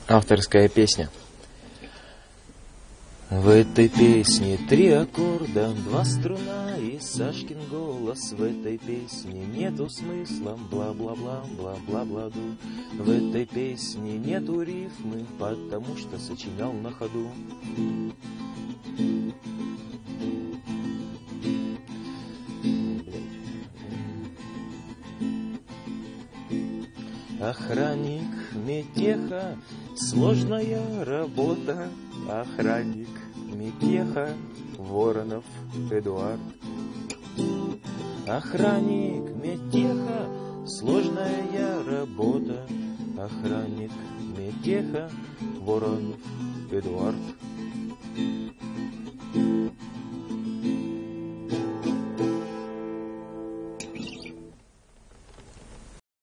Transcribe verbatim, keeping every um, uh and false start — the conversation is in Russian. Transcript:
Авторская песня. В этой песне три аккорда, два струна и Сашкин голос. В этой песне нету смысла, бла-бла-бла, бла-бла-бла-ду. В этой песне нету рифмы, потому что сочинял на ходу. Охранник Метеха, сложная работа. Охранник Метеха, Воронов Эдуард. Охранник Метеха, сложная работа. Охранник Метеха, Воронов Эдуард.